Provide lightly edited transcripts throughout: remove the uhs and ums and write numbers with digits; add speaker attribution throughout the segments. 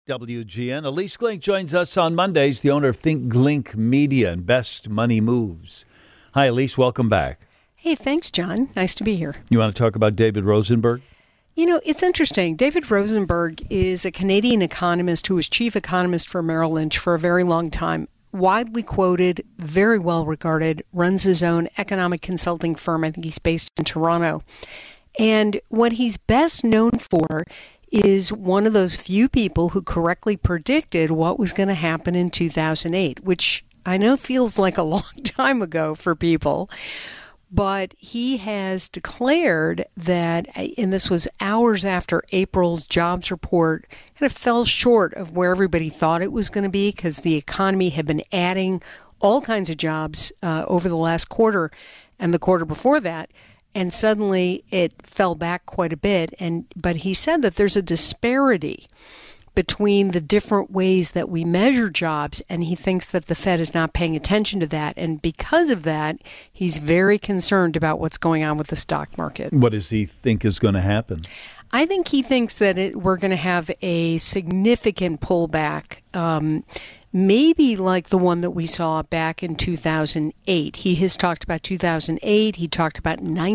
Speaker 1: WGN. Elise Glink joins us on Mondays, the owner of Think Glink Media and Best Money Moves. Hi, Elise. Welcome back.
Speaker 2: Hey, thanks, John. Nice to be here.
Speaker 1: You want to talk about David Rosenberg?
Speaker 2: You know, it's interesting. David Rosenberg is a Canadian economist who was chief economist for Merrill Lynch for a very long time. Widely quoted, very well regarded, runs his own economic consulting firm. I think he's based in Toronto. And what he's best known for is one of those few people who correctly predicted what was going to happen in 2008, which I know feels like a long time ago for people. But he has declared that, and this was hours after April's jobs report kind of fell short of where everybody thought it was going to be because the economy had been adding all kinds of jobs over the last quarter and the quarter before that. And suddenly it fell back quite a bit. But he said that there's a disparity between the different ways that we measure jobs, and he thinks that the Fed is not paying attention to that. And because of that, he's very concerned about what's going on with the stock market.
Speaker 1: What does he think is going to happen?
Speaker 2: I think he thinks that we're going to have a significant pullback, maybe like the one that we saw back in 2008. He has talked about 2008. He talked about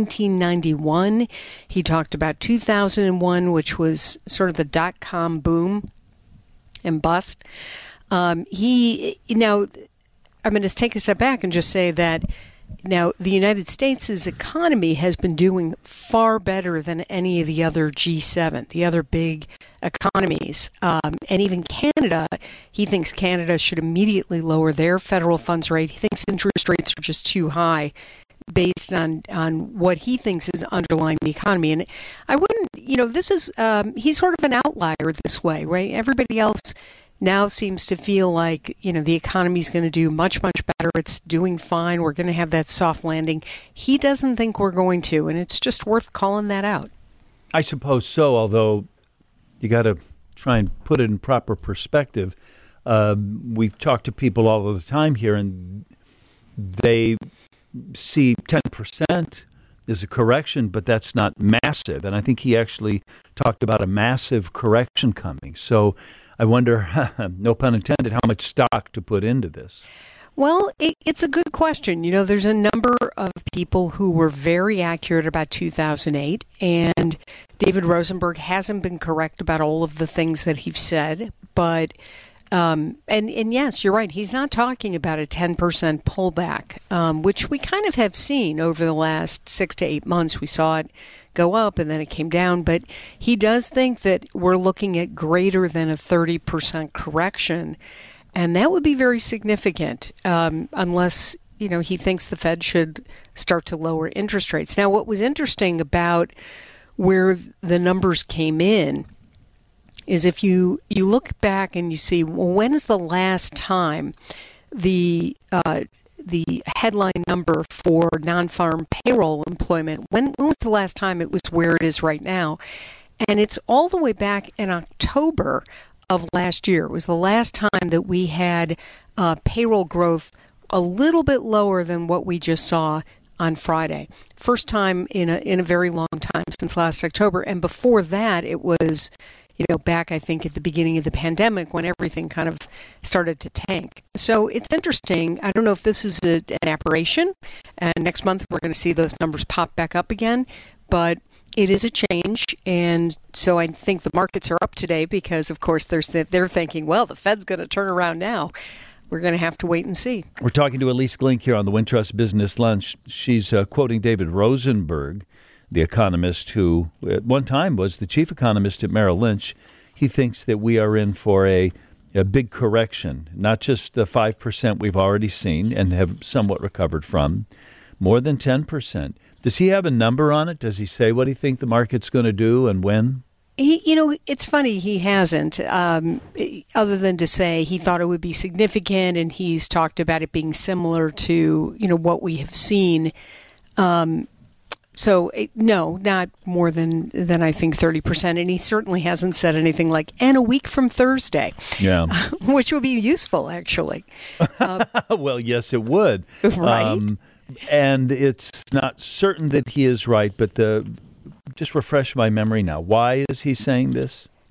Speaker 2: 1991. He talked about 2001, which was sort of the dot-com boom and bust. Now, I'm going to take a step back and just say that now the United States' economy has been doing far better than any of the other G7, the other big economies. And even Canada, he thinks Canada should immediately lower their federal funds rate. He thinks interest rates are just too high based on what he thinks is underlying the economy. And I wouldn't, this is, he's sort of an outlier this way, right? Everybody else now seems to feel like, the economy's going to do much, much better. It's doing fine. We're going to have that soft landing. He doesn't think we're going to, and it's just worth calling that out.
Speaker 1: I suppose so, although you got to try and put it in proper perspective. We've talked to people all of the time here, and they see 10% as a correction, but that's not massive. And I think he actually talked about a massive correction coming. So I wonder, no pun intended, how much stock to put into this.
Speaker 2: Well, it's a good question. There's a number of people who were very accurate about 2008, and David Rosenberg hasn't been correct about all of the things that he's said. But, and yes, you're right. He's not talking about a 10% pullback, which we kind of have seen over the last 6 to 8 months. We saw it go up and then it came down, but he does think that we're looking at greater than a 30% correction, and that would be very significant unless he thinks the Fed should start to lower interest rates. Now, what was interesting about where the numbers came in is if you look back and you see, well, when is the last time the headline number for non-farm payroll employment, when was the last time it was where it is right now? And it's all the way back in October of last year. It was the last time that we had payroll growth a little bit lower than what we just saw on Friday. First time in a very long time since last October. And before that, it was back, I think, at the beginning of the pandemic when everything kind of started to tank. So it's interesting. I don't know if this is an aberration, and next month we're going to see those numbers pop back up again, but it is a change. And so I think the markets are up today because, of course, they're thinking, well, the Fed's going to turn around now. We're going to have to wait and see. We're
Speaker 1: talking to Elise Glink here on the Wintrust Business Lunch. She's quoting David Rosenberg, the economist who at one time was the chief economist at Merrill Lynch. He thinks that we are in for a big correction, not just the 5% we've already seen and have somewhat recovered from, more than 10%. Does he have a number on it? Does he say what he thinks the market's going to do and when?
Speaker 2: It's funny, he hasn't, other than to say he thought it would be significant, and he's talked about it being similar to, what we have seen. So, no, not more than I think 30%. And he certainly hasn't said anything like, and a week from Thursday.
Speaker 1: Yeah.
Speaker 2: Which would be useful, actually.
Speaker 1: Well, yes, it would.
Speaker 2: Right.
Speaker 1: And it's not certain that he is right, but just refresh my memory now. Why is he saying this?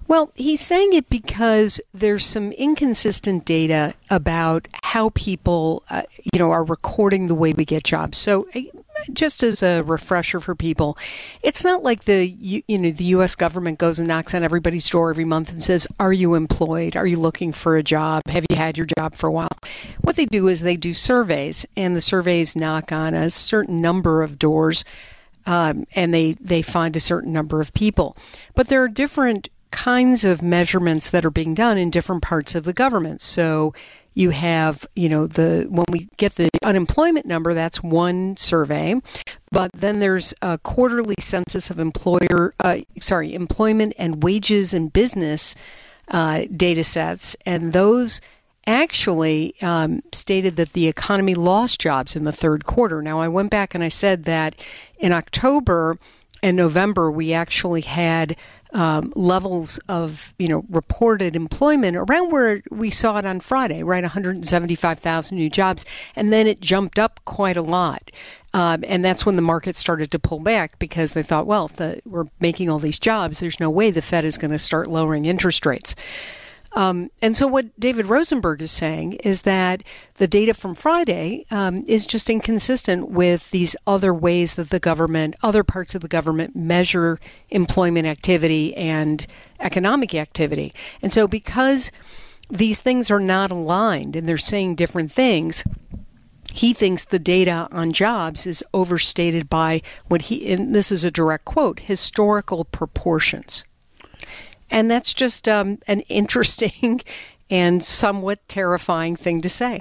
Speaker 2: Well, he's saying it because there's some inconsistent data about how people, are recording the way we get jobs. So, just as a refresher for people, it's not like the U.S. government goes and knocks on everybody's door every month and says, "Are you employed? Are you looking for a job? Have you had your job for a while?" What they do is they do surveys, and the surveys knock on a certain number of doors, and they find a certain number of people. But there are different kinds of measurements that are being done in different parts of the government. So you have, when we get the unemployment number, that's one survey. But then there's a quarterly census of employment and wages and business data sets. And those actually stated that the economy lost jobs in the third quarter. Now, I went back and I said that in October and November, we actually had levels of, reported employment around where we saw it on Friday, right? 175,000 new jobs. And then it jumped up quite a lot. And that's when the market started to pull back because they thought, well, if we're making all these jobs, there's no way the Fed is going to start lowering interest rates. And so what David Rosenberg is saying is that the data from Friday is just inconsistent with these other ways that other parts of the government measure employment activity and economic activity. And so because these things are not aligned and they're saying different things, he thinks the data on jobs is overstated by and this is a direct quote, historical proportions. And that's just an interesting and somewhat terrifying thing to say.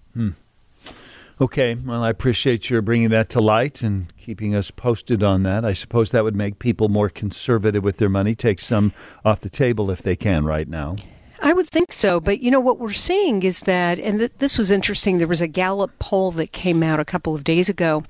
Speaker 1: Okay. Well, I appreciate your bringing that to light and keeping us posted on that. I suppose that would make people more conservative with their money, take some off the table if they can right now.
Speaker 2: I would think so. But, what we're seeing is that, and this was interesting, there was a Gallup poll that came out a couple of days ago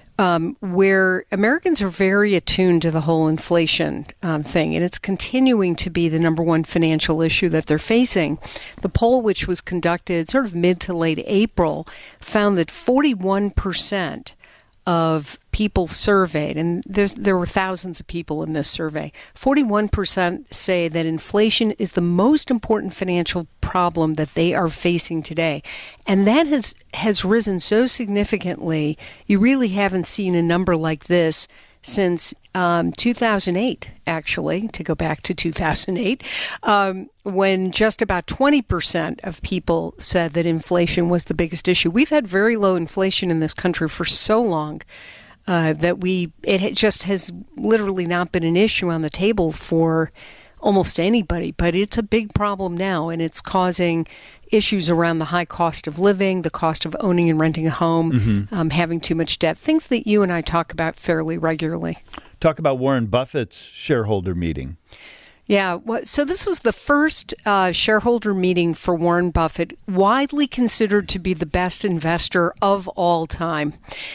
Speaker 2: where Americans are very attuned to the whole inflation thing, and it's continuing to be the number one financial issue that they're facing. The poll, which was conducted sort of mid to late April, found that 41% of people surveyed, and there were thousands of people in this survey, 41% say that inflation is the most important financial problem that they are facing today. And that has risen so significantly, you really haven't seen a number like this since 2008, actually, to go back to 2008, when just about 20% of people said that inflation was the biggest issue. We've had very low inflation in this country for so long that it just has literally not been an issue on the table for almost anybody. But it's a big problem now, and it's causing issues around the high cost of living, the cost of owning and renting a home, having too much debt, things that you and I talk about fairly regularly.
Speaker 1: Talk about Warren Buffett's shareholder meeting.
Speaker 2: Yeah, so this was the first shareholder meeting for Warren Buffett, widely considered to be the best investor of all time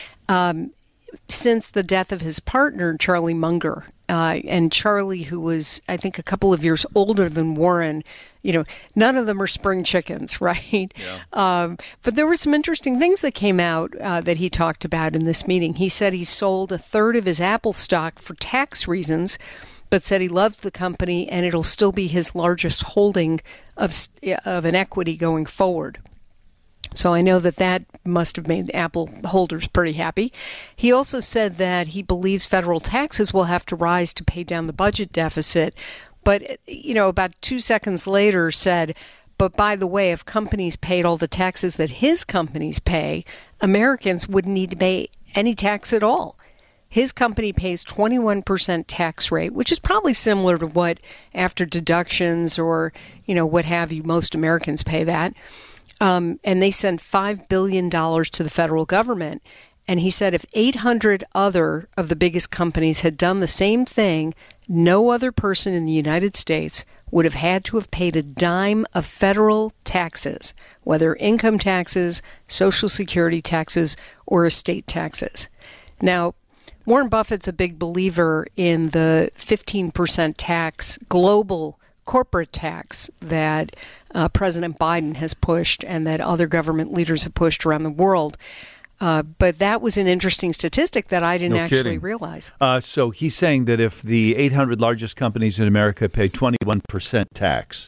Speaker 2: since the death of his partner, Charlie Munger. And Charlie, who was, I think, a couple of years older than Warren, none of them are spring chickens, right? Yeah. But there were some interesting things that came out that he talked about in this meeting. He said he sold a third of his Apple stock for tax reasons, but said he loves the company and it'll still be his largest holding of an equity going forward. So I know that must have made Apple holders pretty happy. He also said that he believes federal taxes will have to rise to pay down the budget deficit. But, about 2 seconds later said, but by the way, if companies paid all the taxes that his companies pay, Americans wouldn't need to pay any tax at all. His company pays 21% tax rate, which is probably similar to what, after deductions or, what have you, most Americans pay that. And they send $5 billion to the federal government. And he said if 800 other of the biggest companies had done the same thing, no other person in the United States would have had to have paid a dime of federal taxes, whether income taxes, Social Security taxes, or estate taxes. Now, Warren Buffett's a big believer in the 15% tax, global corporate tax that President Biden has pushed and that other government leaders have pushed around the world. But that was an interesting statistic that I didn't actually realize.
Speaker 1: So he's saying that if the 800 largest companies in America pay 21% tax,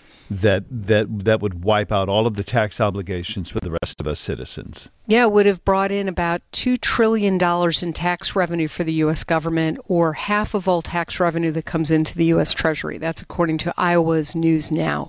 Speaker 1: that would wipe out all of the tax obligations for the rest of us citizens.
Speaker 2: Yeah, it would have brought in about $2 trillion in tax revenue for the U.S. government, or half of all tax revenue that comes into the U.S. Treasury. That's according to Iowa's News Now.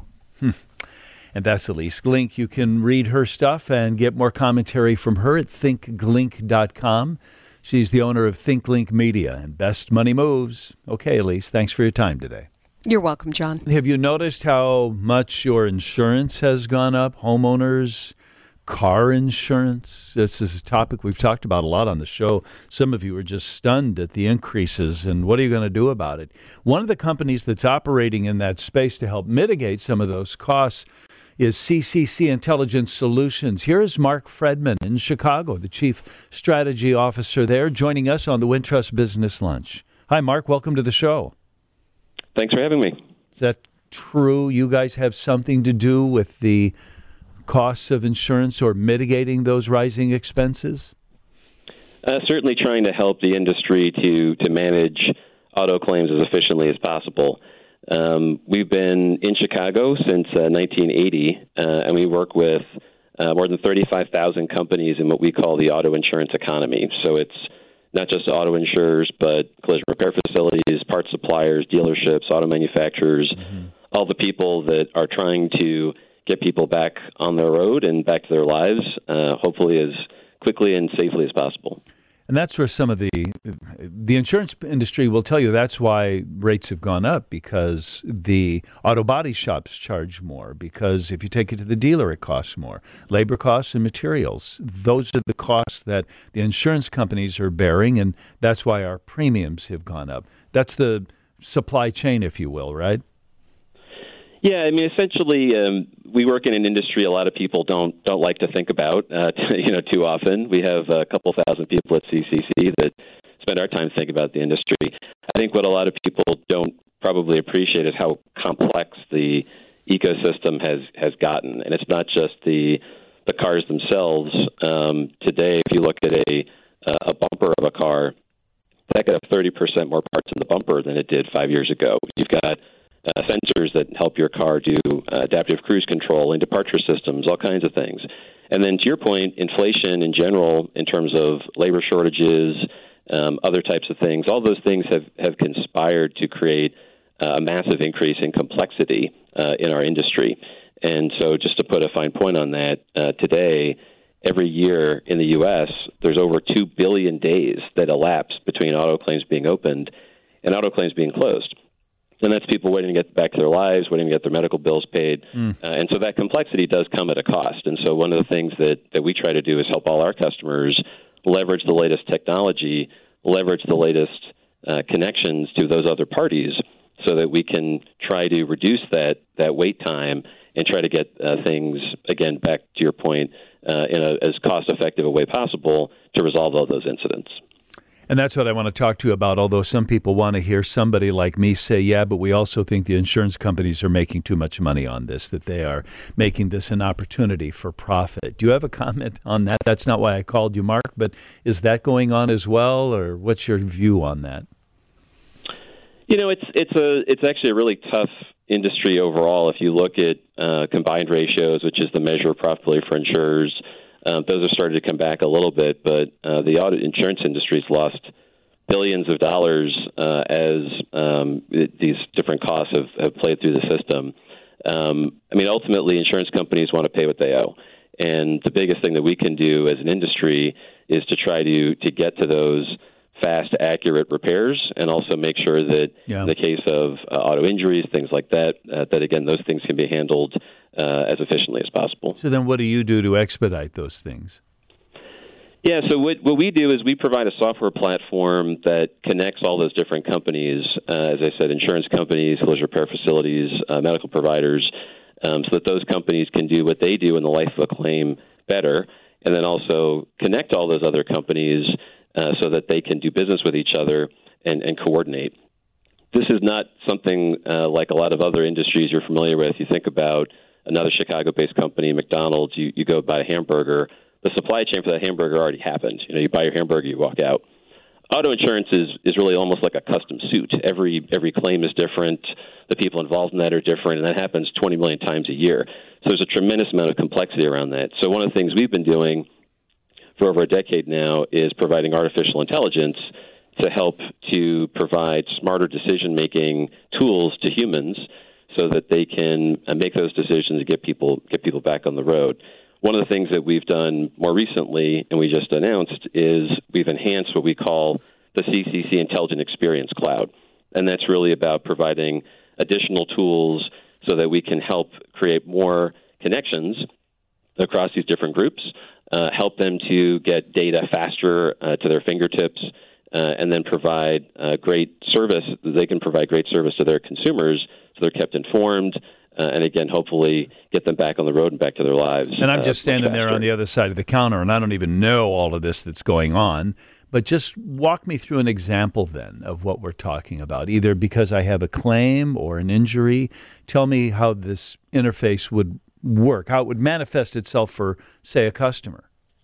Speaker 1: And that's Ilyce Glink. You can read her stuff and get more commentary from her at thinkglink.com. She's the owner of ThinkGlink Media and Best Money Moves. Okay, Ilyce, thanks for your time today.
Speaker 2: You're welcome, John.
Speaker 1: Have you noticed how much your insurance has gone up? Homeowners, car insurance. This is a topic we've talked about a lot on the show. Some of you are just stunned at the increases, and what are you going to do about it? One of the companies that's operating in that space to help mitigate some of those costs is CCC Intelligence Solutions. Here is Mark Fredman in Chicago, the Chief Strategy Officer there, joining us on the Wintrust Business Lunch. Hi, Mark. Welcome to the show.
Speaker 3: Thanks for having me.
Speaker 1: Is that true? You guys have something to do with the costs of insurance or mitigating those rising expenses?
Speaker 3: Certainly trying to help the industry to manage auto claims as efficiently as possible. We've been in Chicago since 1980, and we work with more than 35,000 companies in what we call the auto insurance economy. So it's not just auto insurers, but collision repair facilities, parts suppliers, dealerships, auto manufacturers, all the people that are trying to get people back on their road and back to their lives, hopefully as quickly and safely as possible.
Speaker 1: And that's where some of the insurance industry will tell you that's why rates have gone up, because the auto body shops charge more, because if you take it to the dealer, it costs more. Labor costs and materials, those are the costs that the insurance companies are bearing, and that's why our premiums have gone up. That's the supply chain, if you will, right?
Speaker 3: Yeah, I mean, essentially, we work in an industry a lot of people don't like to think about, too often. We have a couple thousand people at CCC that spend our time thinking about the industry. I think what a lot of people don't probably appreciate is how complex the ecosystem has gotten, and it's not just the cars themselves. Today, if you look at a bumper of a car, that could have 30% more parts in the bumper than it did 5 years ago. You've got sensors that help your car do adaptive cruise control and departure systems, all kinds of things. And then to your point, inflation in general, in terms of labor shortages, other types of things, all those things have conspired to create a massive increase in complexity in our industry. And so just to put a fine point on that, today, every year in the U.S., there's over 2 billion days that elapse between auto claims being opened and auto claims being closed. And that's people waiting to get back to their lives, waiting to get their medical bills paid. And so that complexity does come at a cost. And so one of the things that we try to do is help all our customers leverage the latest technology, leverage the latest connections to those other parties so that we can try to reduce that wait time and try to get things, again, back to your point, in as cost-effective a way possible to resolve all those incidents.
Speaker 1: And that's what I want to talk to you about, although some people want to hear somebody like me say, yeah, but we also think the insurance companies are making too much money on this, that they are making this an opportunity for profit. Do you have a comment on that? That's not why I called you, Mark, but is that going on as well, or what's your view on that?
Speaker 3: You know, it's actually a really tough industry overall. If you look at combined ratios, which is the measure of profitability for insurers, those have started to come back a little bit, but the auto insurance industry has lost billions of dollars as these different costs have played through the system. I mean, ultimately, insurance companies want to pay what they owe. And the biggest thing that we can do as an industry is to try to get to those fast, accurate repairs, and also make sure that in the case of auto injuries, things like that, that again, those things can be handled as efficiently as possible.
Speaker 1: So then what do you do to expedite those things?
Speaker 3: Yeah, so what we do is we provide a software platform that connects all those different companies, as I said, insurance companies, collision repair facilities, medical providers, so that those companies can do what they do in the life of a claim better, and then also connect all those other companies so that they can do business with each other and coordinate. This is not something like a lot of other industries you're familiar with. You think about another Chicago-based company, McDonald's, you go buy a hamburger, the supply chain for that hamburger already happened. You buy your hamburger, you walk out. Auto insurance is really almost like a custom suit. Every claim is different. The people involved in that are different, and that happens 20 million times a year. So there's a tremendous amount of complexity around that. So one of the things we've been doing for over a decade now is providing artificial intelligence to help to provide smarter decision-making tools to humans so that they can make those decisions and get people back on the road. One of the things that we've done more recently, and we just announced, is we've enhanced what we call the CCC Intelligent Experience Cloud. And that's really about providing additional tools so that we can help create more connections across these different groups, help them to get data faster to their fingertips, and then provide great service. They can provide great service to their consumers so they're kept informed, and again, hopefully get them back on the road and back to their lives.
Speaker 1: And I'm just standing there on the other side of the counter, and I don't even know all of this that's going on. But just walk me through an example then of what we're talking about, either because I have a claim or an injury. Tell me how this interface would work, how it would manifest itself for, say, a customer.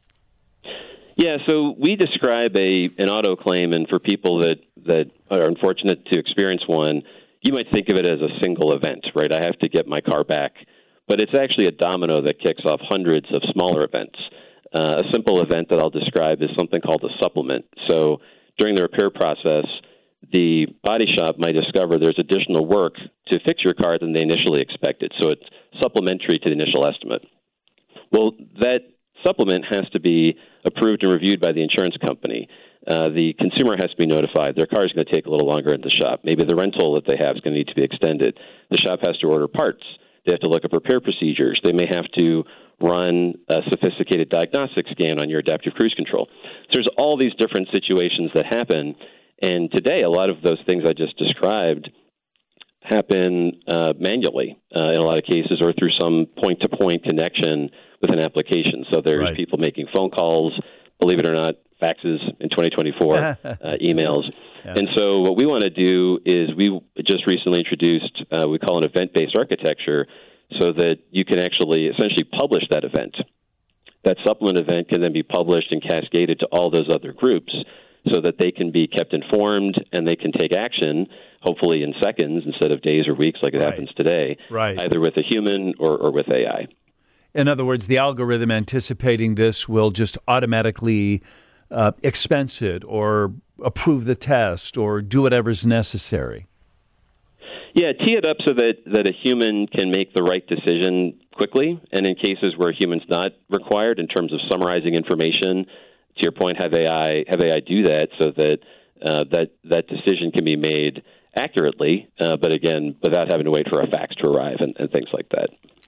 Speaker 3: Yeah, so we describe an auto claim, and for people that are unfortunate to experience one, you might think of it as a single event, right? I have to get my car back. But it's actually a domino that kicks off hundreds of smaller events. A simple event that I'll describe is something called a supplement. So during the repair process, the body shop might discover there's additional work to fix your car than they initially expected. So it's supplementary to the initial estimate. Well, that supplement has to be approved and reviewed by the insurance company. The consumer has to be notified. Their car is going to take a little longer in the shop. Maybe the rental that they have is going to need to be extended. The shop has to order parts. They have to look up repair procedures. They may have to run a sophisticated diagnostic scan on your adaptive cruise control. So there's all these different situations that happen. And today, a lot of those things I just described happen manually in a lot of cases, or through some point-to-point connection with an application. So there's
Speaker 1: right.
Speaker 3: people making phone calls, believe it or not, faxes in 2024, emails. Yeah. And so what we want to do is we just recently introduced, we call an event-based architecture, so that you can actually essentially publish that event. That supplement event can then be published and cascaded to all those other groups so that they can be kept informed and they can take action, hopefully in seconds instead of days or weeks like it happens today, either with a human or with AI.
Speaker 1: In other words, the algorithm anticipating this will just automatically expense it or approve the test or do whatever's necessary.
Speaker 3: Yeah, tee it up so that a human can make the right decision quickly, and in cases where a human's not required in terms of summarizing information, to your point, have AI do that so that that decision can be made accurately, but again, without having to wait for a fax to arrive and things like that.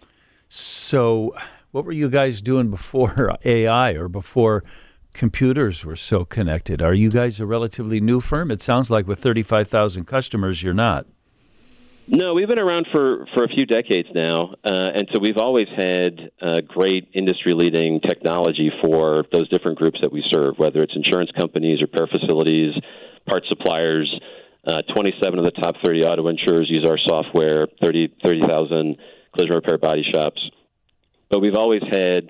Speaker 1: So what were you guys doing before AI or before computers were so connected? Are you guys a relatively new firm? It sounds like with 35,000 customers, you're not.
Speaker 3: No, we've been around for a few decades now, and so we've always had great industry-leading technology for those different groups that we serve, whether it's insurance companies, repair facilities, parts suppliers. 27 of the top 30 auto insurers use our software, 30,000 collision repair body shops. But we've always had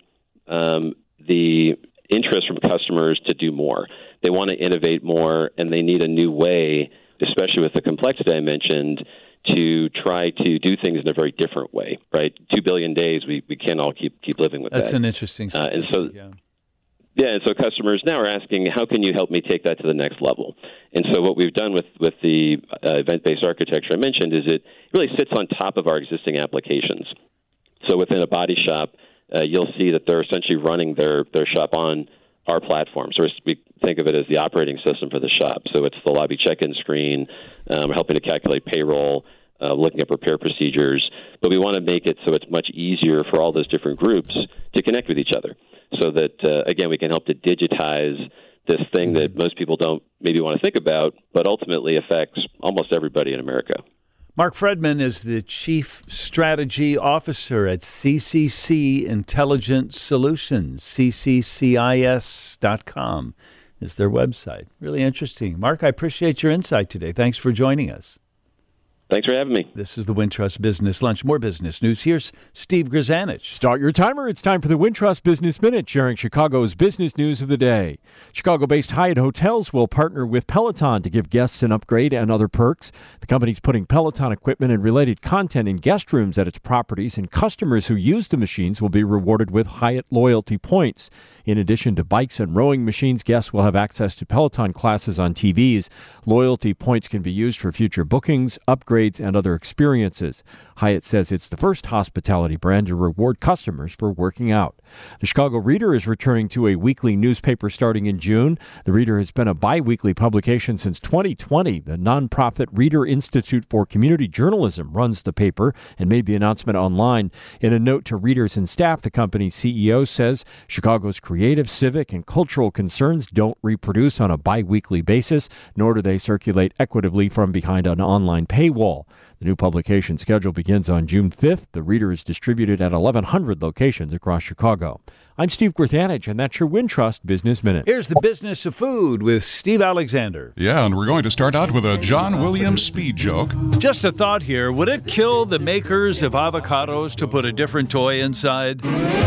Speaker 3: the interest from customers to do more. They want to innovate more, and they need a new way, especially with the complexity I mentioned, to try to do things in a very different way, right? 2 billion days, we can't all keep living with that.
Speaker 1: That's an interesting statistic,
Speaker 3: and so customers now are asking, how can you help me take that to the next level? And so what we've done with the event-based architecture I mentioned is it really sits on top of our existing applications. So within a body shop, you'll see that they're essentially running their shop on our platform. So we think of it as the operating system for the shop. So it's the lobby check-in screen, helping to calculate payroll, looking at repair procedures. But we want to make it so it's much easier for all those different groups to connect with each other so that, again, we can help to digitize this thing that most people don't maybe want to think about, but ultimately affects almost everybody in America.
Speaker 1: Mark Fredman is the Chief Strategy Officer at CCC Intelligent Solutions. CCCIS.com is their website. Really interesting. Mark, I appreciate your insight today. Thanks for joining us.
Speaker 3: Thanks for having me.
Speaker 1: This is the Wintrust Business Lunch. More business news. Here's Steve Grzanich.
Speaker 4: Start your timer. It's time for the Wintrust Business Minute, sharing Chicago's business news of the day. Chicago-based Hyatt Hotels will partner with Peloton to give guests an upgrade and other perks. The company's putting Peloton equipment and related content in guest rooms at its properties, and customers who use the machines will be rewarded with Hyatt loyalty points. In addition to bikes and rowing machines, guests will have access to Peloton classes on TVs. Loyalty points can be used for future bookings, upgrades, and other experiences. Hyatt says it's the first hospitality brand to reward customers for working out. The Chicago Reader is returning to a weekly newspaper starting in June. The Reader has been a bi-weekly publication since 2020. The nonprofit Reader Institute for Community Journalism runs the paper and made the announcement online. In a note to readers and staff, the company's CEO says Chicago's creative, civic, and cultural concerns don't reproduce on a bi-weekly basis, nor do they circulate equitably from behind an online paywall. The new publication schedule begins on June 5th. The Reader is distributed at 1,100 locations across Chicago. I'm Steve Grzanich, and that's your Wintrust Business Minute.
Speaker 1: Here's the business of food with Steve Alexander.
Speaker 5: Yeah, and we're going to start out with a John Williams speed joke.
Speaker 1: Just a thought here. Would it kill the makers of avocados to put a different toy inside?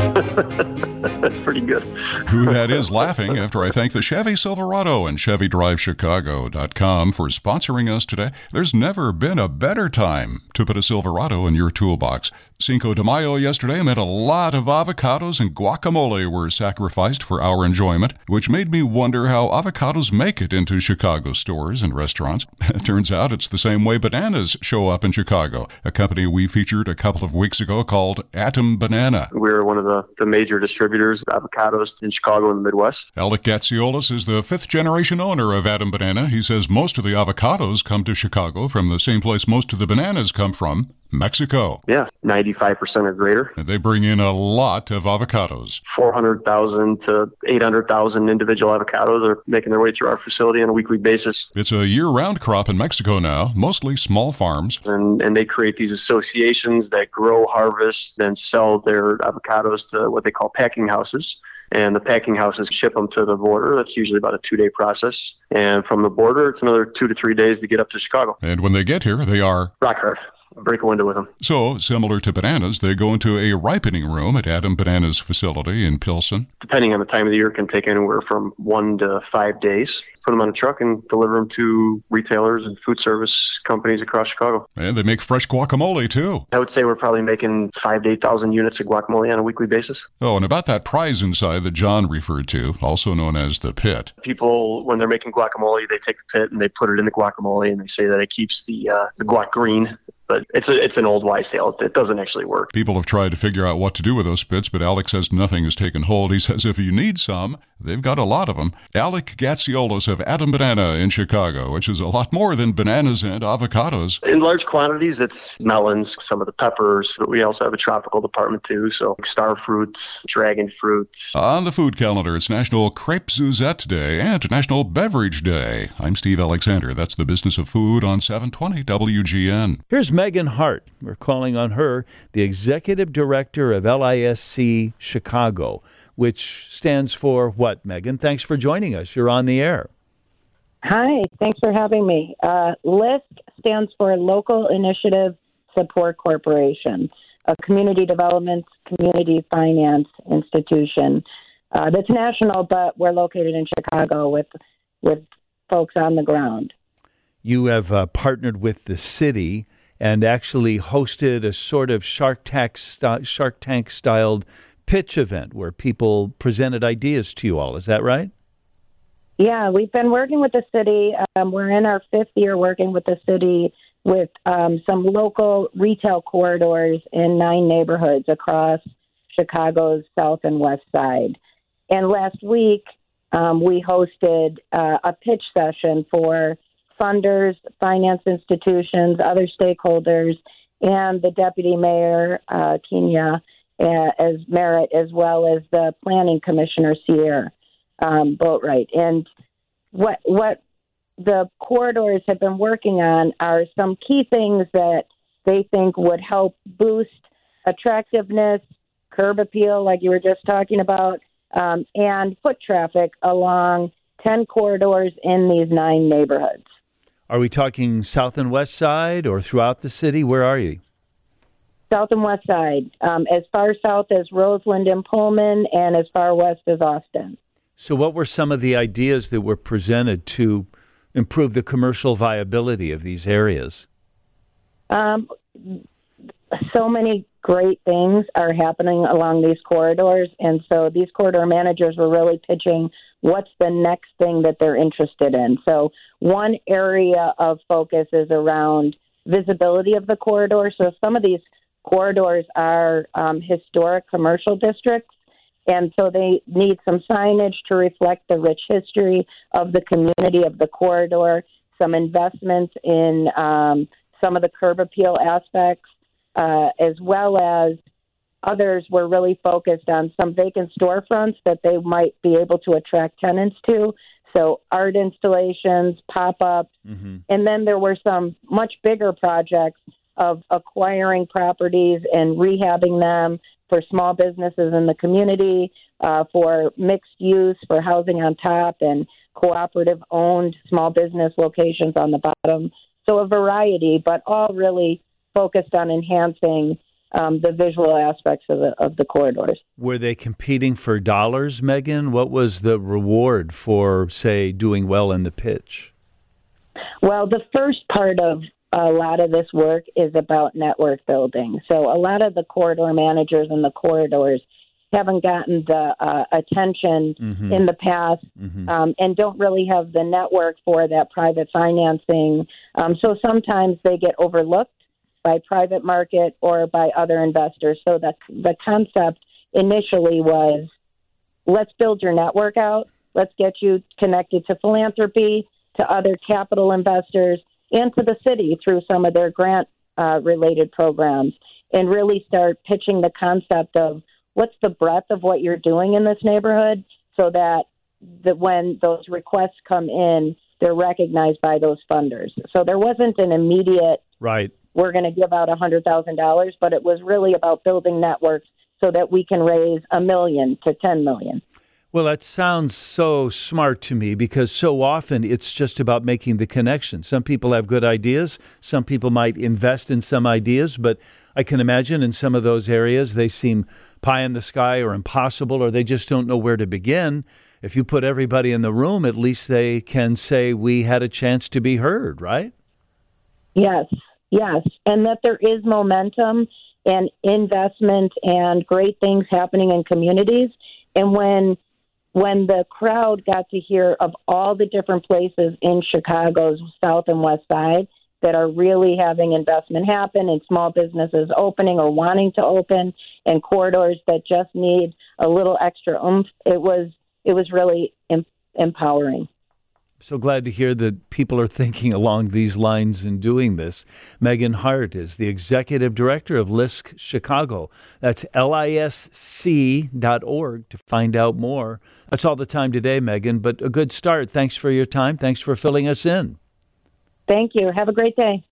Speaker 6: That's pretty good.
Speaker 5: Who that is laughing after I thank the Chevy Silverado and ChevyDriveChicago.com for sponsoring us today. There's never been a better time to put a Silverado in your toolbox. Cinco de Mayo yesterday meant a lot of avocados and guacamole were sacrificed for our enjoyment, which made me wonder how avocados make it into Chicago stores and restaurants. It turns out it's the same way bananas show up in Chicago, a company we featured a couple of weeks ago called Atom Banana.
Speaker 6: We're one of the major distributors of avocados in Chicago and the Midwest.
Speaker 5: Alec Gatziolis is the fifth-generation owner of Atom Banana. He says most of the avocados come to Chicago from the same place most of the bananas come from, Mexico.
Speaker 6: Yeah, 95% or greater.
Speaker 5: And they bring in a lot of avocados.
Speaker 6: 400,000 to 800,000 individual avocados are making their way through our facility on a weekly basis.
Speaker 5: It's a year-round crop in Mexico now, mostly small farms.
Speaker 6: And they create these associations that grow, harvest, and sell their avocados to what they call packing houses. And the packing houses ship them to the border. That's usually about a 2-day process. And from the border, it's another 2 to 3 days to get up to Chicago.
Speaker 5: And when they get here, they are
Speaker 6: rock hard. Break a window with them.
Speaker 5: So, similar to bananas, they go into a ripening room at Atom Banana's facility in Pilsen.
Speaker 6: Depending on the time of the year, it can take anywhere from 1 to 5 days. Put them on a truck and deliver them to retailers and food service companies across Chicago.
Speaker 5: And they make fresh guacamole, too.
Speaker 6: I would say we're probably making 5,000 to 8,000 units of guacamole on a weekly basis.
Speaker 5: Oh, and about that prize inside that John referred to, also known as the pit.
Speaker 6: People, when they're making guacamole, they take the pit and they put it in the guacamole, and they say that it keeps the guac green. But it's an old wives' tale. It doesn't actually work.
Speaker 5: People have tried to figure out what to do with those pits, but Alec says nothing has taken hold. He says if you need some, they've got a lot of them. Alec Gatziolis of Atom Banana in Chicago, which is a lot more than bananas and avocados.
Speaker 6: In large quantities, it's melons, some of the peppers. But we also have a tropical department, too, so star fruits, dragon fruits.
Speaker 5: On the food calendar, it's National Crepe Suzette Day and National Beverage Day. I'm Steve Alexander. That's the business of food on 720 WGN.
Speaker 1: Here's Megan Hart. We're calling on her, the executive director of LISC Chicago, which stands for what, Megan? Thanks for joining us. You're on the air.
Speaker 7: Hi, thanks for having me. LISC stands for Local Initiative Support Corporation, a community development, community finance institution that's national, but we're located in Chicago with folks on the ground.
Speaker 1: You have partnered with the city and actually hosted a sort of Shark Tank-styled pitch event where people presented ideas to you all. Is that right?
Speaker 7: Yeah, we've been working with the city. We're in our 5th year working with the city with some local retail corridors in 9 neighborhoods across Chicago's south and west side. And last week, we hosted a pitch session for funders, finance institutions, other stakeholders, and the Deputy Mayor, Kenya, as Merritt, as well as the Planning Commissioner, Sierra Boatwright. And what the corridors have been working on are some key things that they think would help boost attractiveness, curb appeal, like you were just talking about, and foot traffic along 10 corridors in these 9 neighborhoods.
Speaker 1: Are we talking south and west side or throughout the city? Where are you?
Speaker 7: South and west side, as far south as Roseland and Pullman, and as far west as Austin.
Speaker 1: So what were some of the ideas that were presented to improve the commercial viability of these areas?
Speaker 7: So many great things are happening along these corridors, and so these corridor managers were really pitching what's the next thing that they're interested in. So one area of focus is around visibility of the corridor. So some of these corridors are historic commercial districts, and so they need some signage to reflect the rich history of the community of the corridor, some investments in some of the curb appeal aspects, as well as others were really focused on some vacant storefronts that they might be able to attract tenants to. So art installations, pop-ups, and then there were some much bigger projects of acquiring properties and rehabbing them for small businesses in the community, for mixed use, for housing on top, and cooperative-owned small business locations on the bottom. So a variety, but all really focused on enhancing the visual aspects of the corridors.
Speaker 1: Were they competing for dollars, Megan? What was the reward for, say, doing well in the pitch?
Speaker 7: Well, the first part of a lot of this work is about network building. So a lot of the corridor managers in the corridors haven't gotten the attention in the past and don't really have the network for that private financing. So sometimes they get overlooked by private market or by other investors. So the concept initially was, let's build your network out. Let's get you connected to philanthropy, to other capital investors, and to the city through some of their grant-related programs, and really start pitching the concept of what's the breadth of what you're doing in this neighborhood, so that when those requests come in, they're recognized by those funders. So there wasn't an immediate,
Speaker 1: right,
Speaker 7: we're going to give out $100,000, but it was really about building networks so that we can raise $1 million to $10 million.
Speaker 1: Well, that sounds so smart to me, because so often it's just about making the connection. Some people have good ideas. Some people might invest in some ideas, but I can imagine in some of those areas they seem pie in the sky or impossible, or they just don't know where to begin. If you put everybody in the room, at least they can say we had a chance to be heard, right?
Speaker 7: Yes, and that there is momentum and investment and great things happening in communities. And when the crowd got to hear of all the different places in Chicago's south and west side that are really having investment happen, and small businesses opening or wanting to open, and corridors that just need a little extra oomph, it was really empowering.
Speaker 1: So glad to hear that people are thinking along these lines and doing this. Megan Hart is the executive director of LISC Chicago. That's LISC.org to find out more. That's all the time today, Megan, but a good start. Thanks for your time. Thanks for filling us in.
Speaker 7: Thank you. Have a great day.